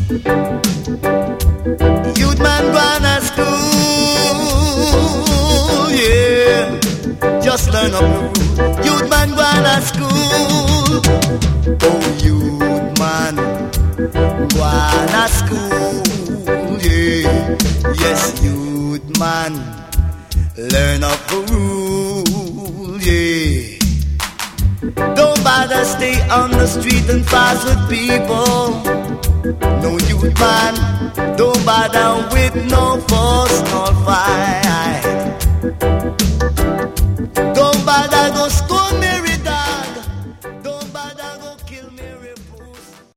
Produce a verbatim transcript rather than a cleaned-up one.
Youth man gone to school, yeah. Just learn up the rule. Youth man gone to school. Oh, youth man gone to school, yeah. Yes, youth man, learn up the rule, yeah. Don't bother stay on the street and fuss with people. No youth man, don't bother with no fuss nor fight.